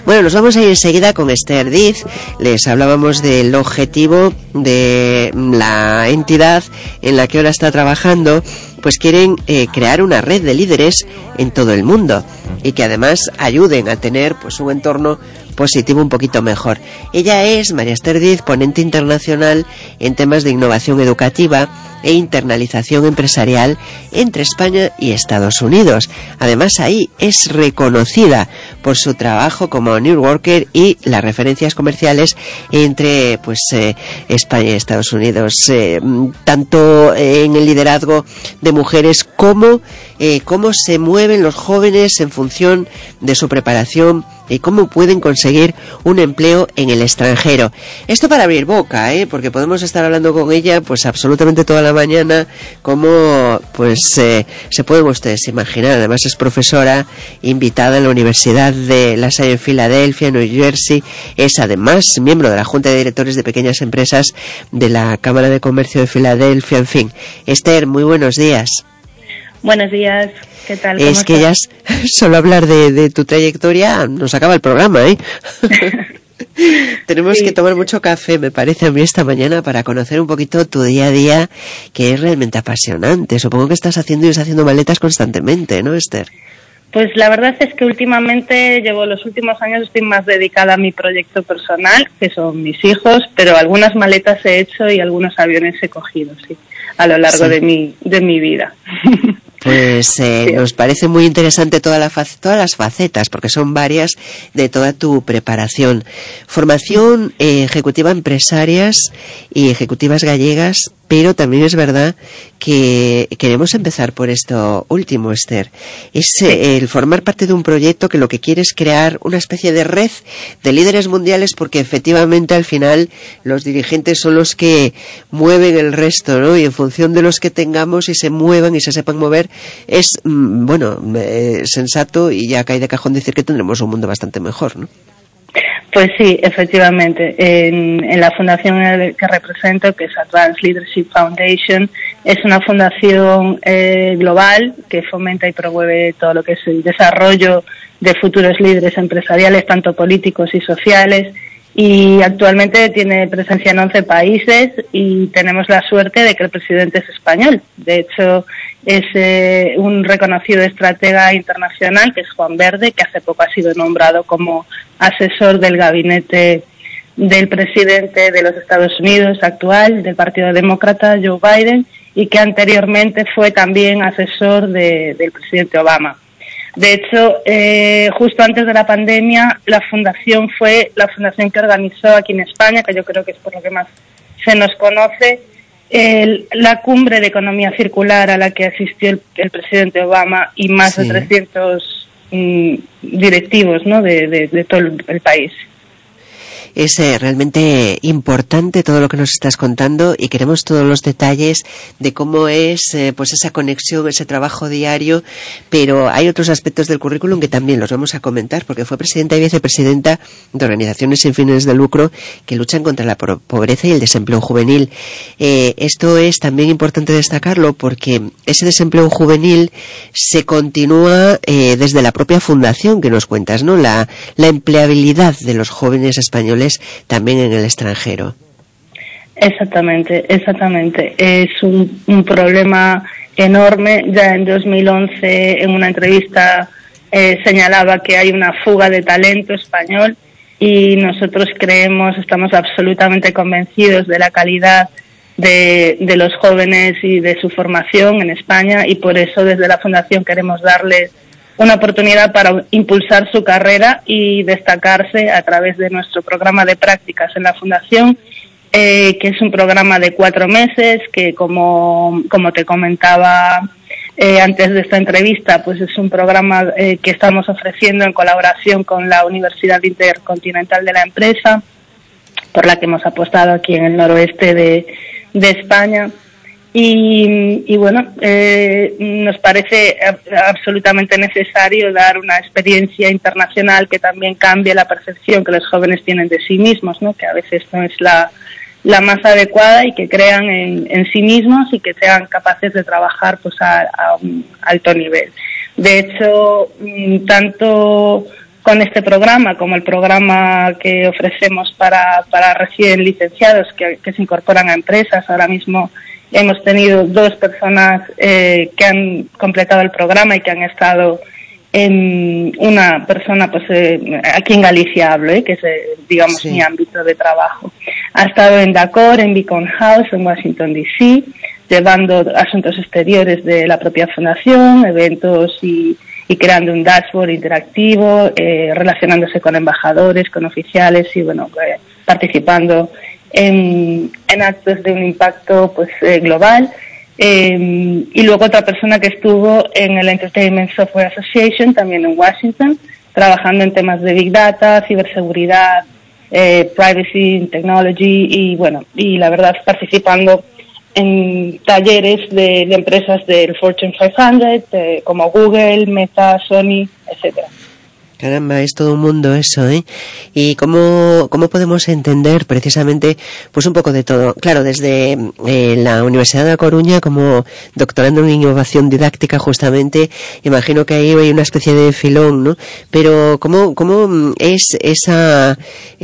Bueno, nos vamos a ir enseguida con Esther Diz. Les hablábamos del objetivo de la entidad en la que ahora está trabajando. Pues quieren crear una red de líderes en todo el mundo y que además ayuden a tener pues un entorno positivo un poquito mejor. Ella es María Esther Diz, ponente internacional en temas de innovación educativa e internalización empresarial entre España y Estados Unidos. Además, ahí es reconocida por su trabajo como New Worker y las referencias comerciales entre España y Estados Unidos, tanto en el liderazgo de mujeres como cómo se mueven los jóvenes en función de su preparación y cómo pueden conseguir un empleo en el extranjero. Esto para abrir boca, porque podemos estar hablando con ella pues absolutamente toda la mañana, como se pueden ustedes imaginar. Además es profesora invitada en la Universidad de La Salle en Filadelfia, New Jersey. Es además miembro de la Junta de Directores de Pequeñas Empresas de la Cámara de Comercio de Filadelfia. En fin, Esther, muy buenos días. Buenos días, ¿qué tal? Es que ya solo hablar de tu trayectoria nos acaba el programa, Tenemos que tomar mucho café, me parece a mí, esta mañana para conocer un poquito tu día a día, que es realmente apasionante. Supongo que estás haciendo y deshaciendo maletas constantemente, ¿no, Esther? Pues la verdad es que últimamente los últimos años estoy más dedicada a mi proyecto personal, que son mis hijos, pero algunas maletas he hecho y algunos aviones he cogido, sí, a lo largo de mi vida. Pues nos parece muy interesante todas las facetas, porque son varias, de toda tu preparación. Formación ejecutiva empresarias y ejecutivas gallegas, pero también es verdad que queremos empezar por esto último, Esther. Es el formar parte de un proyecto que lo que quiere es crear una especie de red de líderes mundiales, porque efectivamente al final los dirigentes son los que mueven el resto, ¿no? Y en función de los que tengamos y se muevan y se sepan mover, es sensato y ya cae de cajón decir que tendremos un mundo bastante mejor, ¿no? Pues sí, efectivamente. En la fundación que represento, que es Advanced Leadership Foundation, es una fundación global que fomenta y promueve todo lo que es el desarrollo de futuros líderes empresariales, tanto políticos y sociales, y actualmente tiene presencia en 11 países y tenemos la suerte de que el presidente es español. De hecho, es un reconocido estratega internacional, que es Juan Verde, que hace poco ha sido nombrado como asesor del gabinete del presidente de los Estados Unidos actual, del Partido Demócrata, Joe Biden, y que anteriormente fue también asesor del presidente Obama. De hecho, justo antes de la pandemia, la fundación fue la fundación que organizó aquí en España, que yo creo que es por lo que más se nos conoce, la cumbre de economía circular a la que asistió el presidente Obama y más de 300 directivos, ¿no?, de todo el país. Es realmente importante todo lo que nos estás contando y queremos todos los detalles de cómo es esa conexión, ese trabajo diario, pero hay otros aspectos del currículum que también los vamos a comentar, porque fue presidenta y vicepresidenta de organizaciones sin fines de lucro que luchan contra la pobreza y el desempleo juvenil. Esto es también importante destacarlo porque ese desempleo juvenil se continúa desde la propia fundación que nos cuentas, ¿no? La empleabilidad de los jóvenes españoles también en el extranjero. Exactamente. Es un problema enorme. Ya en 2011, en una entrevista, señalaba que hay una fuga de talento español y nosotros estamos absolutamente convencidos de la calidad de los jóvenes y de su formación en España, y por eso desde la Fundación queremos darles una oportunidad para impulsar su carrera y destacarse a través de nuestro programa de prácticas en la Fundación, que es un programa de 4 meses, que como te comentaba antes de esta entrevista, pues es un programa que estamos ofreciendo en colaboración con la Universidad Intercontinental de la Empresa, por la que hemos apostado aquí en el noroeste de España. Y bueno, nos parece absolutamente necesario dar una experiencia internacional que también cambie la percepción que los jóvenes tienen de sí mismos, ¿no? Que a veces no es la más adecuada, y que crean en sí mismos y que sean capaces de trabajar pues a un alto nivel. De hecho, tanto con este programa, como el programa que ofrecemos para recién licenciados que se incorporan a empresas. Ahora mismo hemos tenido 2 personas que han completado el programa y que han estado en una persona, pues aquí en Galicia hablo, que es, digamos, mi ámbito de trabajo. Ha estado en Dakor, en Beacon House, en Washington, D.C., llevando asuntos exteriores de la propia fundación, eventos y creando un dashboard interactivo, relacionándose con embajadores, con oficiales y, bueno, participando en actos de un impacto pues global. Y luego otra persona que estuvo en el Entertainment Software Association, también en Washington, trabajando en temas de Big Data, ciberseguridad, privacy, technology y, bueno, y la verdad participando en talleres de empresas del Fortune 500, como Google, Meta, Sony, etcétera. Caramba, es todo un mundo eso, ¿eh? Y cómo podemos entender precisamente, pues un poco de todo. Claro, desde la Universidad de A Coruña, como doctorando en innovación didáctica, justamente, imagino que ahí hay una especie de filón, ¿no? Pero ¿cómo es esa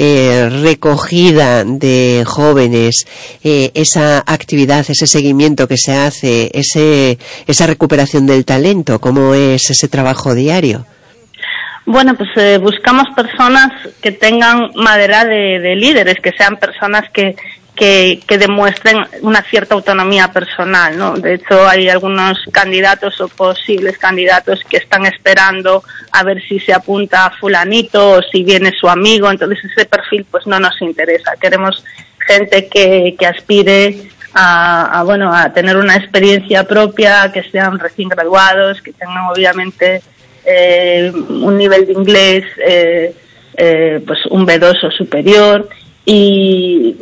recogida de jóvenes, esa actividad, ese seguimiento que se hace, esa recuperación del talento? ¿Cómo es ese trabajo diario? Bueno, pues buscamos personas que tengan madera de líderes, que sean personas que demuestren una cierta autonomía personal, ¿no? De hecho, hay algunos candidatos o posibles candidatos que están esperando a ver si se apunta a fulanito o si viene su amigo. Entonces, ese perfil pues no nos interesa. Queremos gente que aspire a tener una experiencia propia, que sean recién graduados, que tengan obviamente un nivel de inglés pues un B2 o superior y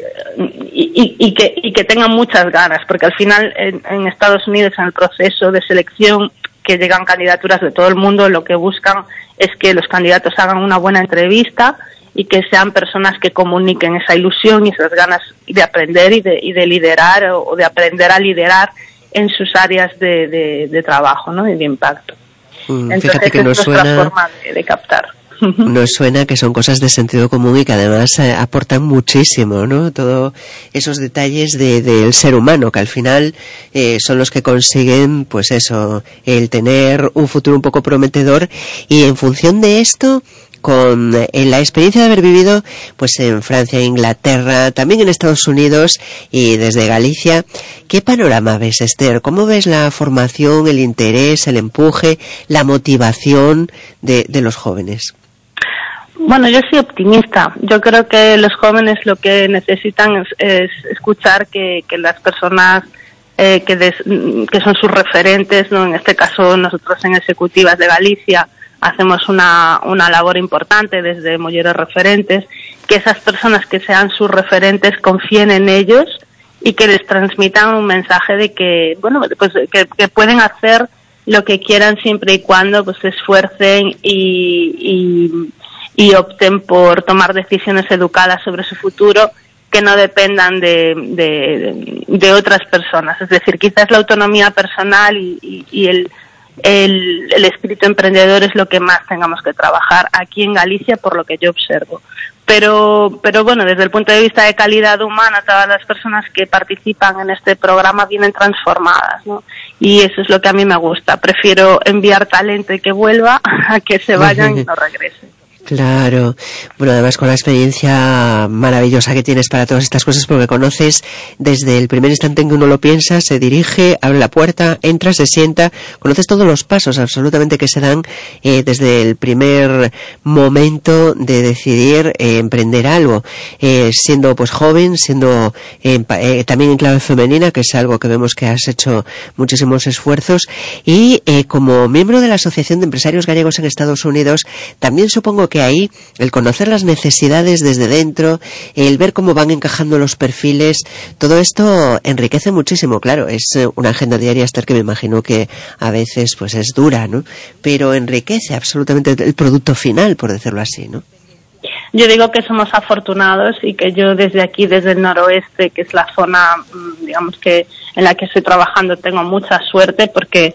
que tengan muchas ganas, porque al final en Estados Unidos, en el proceso de selección, que llegan candidaturas de todo el mundo, lo que buscan es que los candidatos hagan una buena entrevista y que sean personas que comuniquen esa ilusión y esas ganas de aprender y de liderar o de aprender a liderar en sus áreas de trabajo, ¿no? Y de impacto. Entonces, fíjate que es nuestra forma de captar. Nos suena que son cosas de sentido común y que además aportan muchísimo, ¿no? Todos esos detalles del ser humano, que al final son los que consiguen, pues eso, el tener un futuro un poco prometedor. Y en función de esto, con la experiencia de haber vivido pues en Francia, Inglaterra, también en Estados Unidos y desde Galicia, ¿qué panorama ves, Esther? ¿Cómo ves la formación, el interés, el empuje, la motivación de los jóvenes? Bueno, yo soy optimista. Yo creo que los jóvenes lo que necesitan es escuchar que las personas que son sus referentes, ¿no? En este caso nosotros en Ejecutivas de Galicia hacemos una labor importante desde Mujeres Referentes, que esas personas que sean sus referentes confíen en ellos y que les transmitan un mensaje de que, bueno, pues que pueden hacer lo que quieran siempre y cuando pues se esfuercen y opten por tomar decisiones educadas sobre su futuro, que no dependan de otras personas. Es decir, quizás la autonomía personal y el espíritu emprendedor es lo que más tengamos que trabajar aquí en Galicia, por lo que yo observo. Pero bueno, desde el punto de vista de calidad humana, todas las personas que participan en este programa vienen transformadas, ¿no? Y eso es lo que a mí me gusta. Prefiero enviar talento y que vuelva a que se vayan y no regresen. Claro, bueno, además con la experiencia maravillosa que tienes para todas estas cosas, porque conoces desde el primer instante en que uno lo piensa, se dirige, abre la puerta, entra, se sienta, conoces todos los pasos absolutamente que se dan desde el primer momento de decidir emprender algo, siendo pues joven, siendo también en clave femenina, que es algo que vemos que has hecho muchísimos esfuerzos, y como miembro de la Asociación de Empresarios Gallegos en Estados Unidos, también supongo que ahí el conocer las necesidades desde dentro, el ver cómo van encajando los perfiles, todo esto enriquece muchísimo. Claro, es una agenda diaria, Esther, que me imagino que a veces pues es dura, ¿no? Pero enriquece absolutamente el producto final, por decirlo así, ¿no? Yo digo que somos afortunados y que yo desde aquí, desde el noroeste, que es la zona, digamos, que en la que estoy trabajando, tengo mucha suerte porque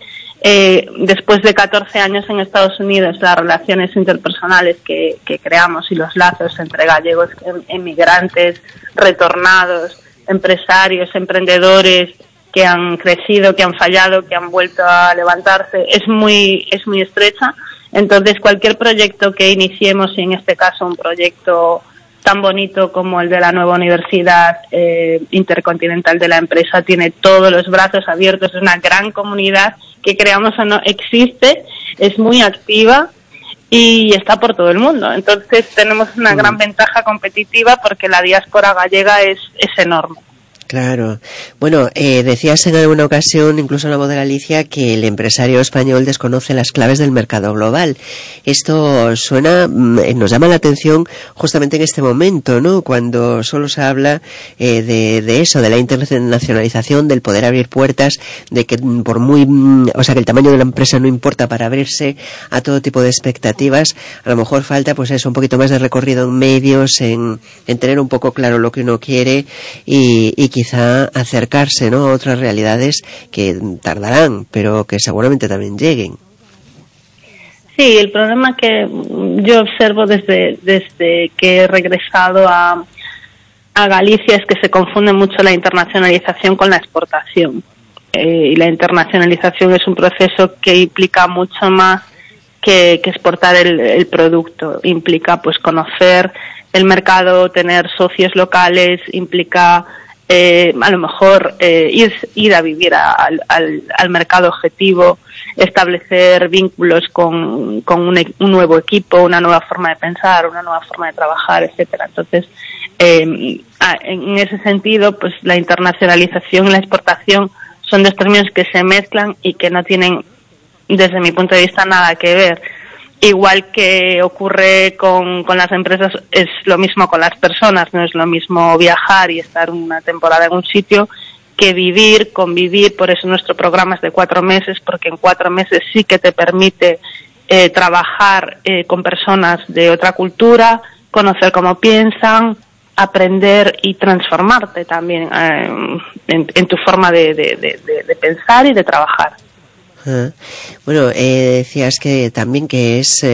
después de 14 años en Estados Unidos, las relaciones interpersonales que creamos y los lazos entre gallegos, emigrantes, retornados, empresarios, emprendedores que han crecido, que han fallado, que han vuelto a levantarse, es muy estrecha. Entonces, cualquier proyecto que iniciemos, y en este caso un proyecto tan bonito como el de la nueva Universidad Intercontinental de la empresa, tiene todos los brazos abiertos. Es una gran comunidad que, creamos o no, existe, es muy activa y está por todo el mundo. Entonces tenemos una gran ventaja competitiva porque la diáspora gallega es enorme. Claro. Bueno, decías en alguna ocasión, incluso en La Voz de Galicia, que el empresario español desconoce las claves del mercado global. Esto nos llama la atención justamente en este momento, ¿no? Cuando solo se habla de eso, de la internacionalización, del poder abrir puertas, de que que el tamaño de la empresa no importa para abrirse a todo tipo de expectativas. A lo mejor falta, pues eso, un poquito más de recorrido en medios, en tener un poco claro lo que uno quiere y quizá acercarse, ¿no?, a otras realidades que tardarán, pero que seguramente también lleguen. Sí, el problema que yo observo desde que he regresado a Galicia es que se confunde mucho la internacionalización con la exportación. Y la internacionalización es un proceso que implica mucho más que exportar el producto. Implica, pues, conocer el mercado, tener socios locales, implica a lo mejor ir a vivir al mercado objetivo, establecer vínculos con un nuevo equipo, una nueva forma de pensar, una nueva forma de trabajar, etcétera. Entonces, en ese sentido, pues la internacionalización y la exportación son dos términos que se mezclan y que no tienen, desde mi punto de vista, nada que ver. Igual que ocurre con las empresas, es lo mismo con las personas. No es lo mismo viajar y estar una temporada en un sitio que convivir. Por eso nuestro programa es de 4 meses, porque en 4 meses sí que te permite trabajar con personas de otra cultura, conocer cómo piensan, aprender y transformarte también en tu forma de pensar y de trabajar. Bueno, decías que también que es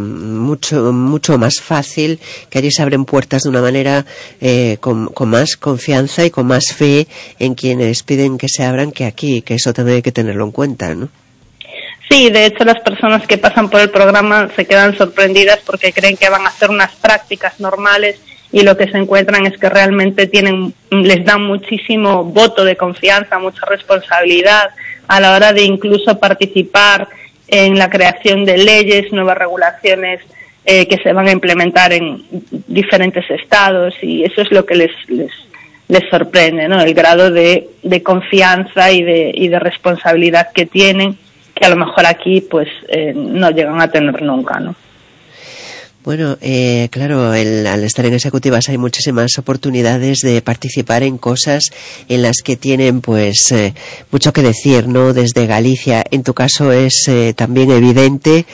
mucho más fácil, que allí se abren puertas de una manera con más confianza y con más fe en quienes piden que se abran que aquí, que eso también hay que tenerlo en cuenta, ¿no? Sí, de hecho las personas que pasan por el programa se quedan sorprendidas porque creen que van a hacer unas prácticas normales y lo que se encuentran es que realmente les dan muchísimo voto de confianza, mucha responsabilidad a la hora de incluso participar en la creación de leyes, nuevas regulaciones que se van a implementar en diferentes estados, y eso es lo que les sorprende, ¿no? El grado de confianza y de responsabilidad que tienen, que a lo mejor aquí pues no llegan a tener nunca, ¿no? Bueno, claro, al estar en ejecutivas hay muchísimas oportunidades de participar en cosas en las que tienen, pues, mucho que decir, ¿no? Desde Galicia, en tu caso es también evidente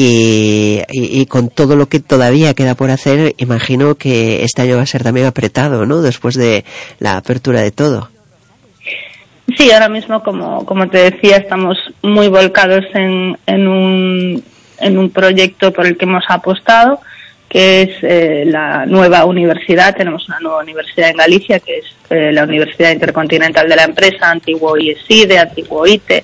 y con todo lo que todavía queda por hacer, imagino que este año va a ser también apretado, ¿no? Después de la apertura de todo. Sí, ahora mismo, como te decía, estamos muy volcados en un proyecto por el que hemos apostado, que es la nueva universidad. Tenemos una nueva universidad en Galicia, que es la Universidad Intercontinental de la Empresa, antiguo IESIDE, antiguo ITE,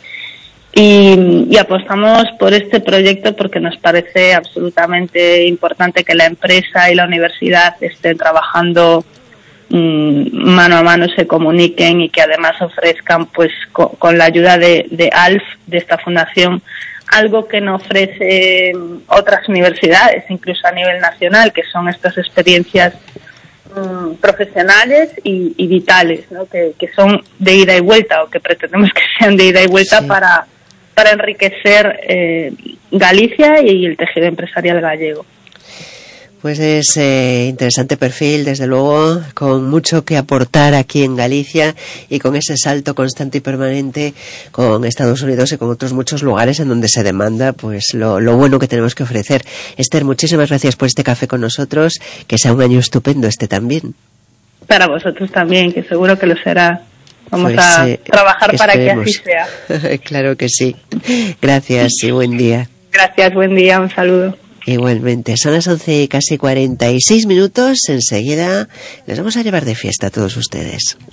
y apostamos por este proyecto porque nos parece absolutamente importante que la empresa y la universidad estén trabajando mano a mano, se comuniquen y que además ofrezcan, pues, con la ayuda de ALF, de esta fundación, algo que no ofrece otras universidades, incluso a nivel nacional, que son estas experiencias profesionales y vitales, ¿no? Que son de ida y vuelta, o que pretendemos que sean de ida y vuelta, sí, para enriquecer Galicia y el tejido empresarial gallego. Pues es interesante perfil, desde luego, con mucho que aportar aquí en Galicia y con ese salto constante y permanente con Estados Unidos y con otros muchos lugares en donde se demanda, pues, lo bueno que tenemos que ofrecer. Esther, muchísimas gracias por este café con nosotros, que sea un año estupendo este también. Para vosotros también, que seguro que lo será. Vamos Pues, a trabajar para que así esperemos. sea. Claro que sí. Gracias y buen día. Gracias, buen día, un saludo. Igualmente, son las 11 y casi 46 minutos. Enseguida les vamos a llevar de fiesta a todos ustedes.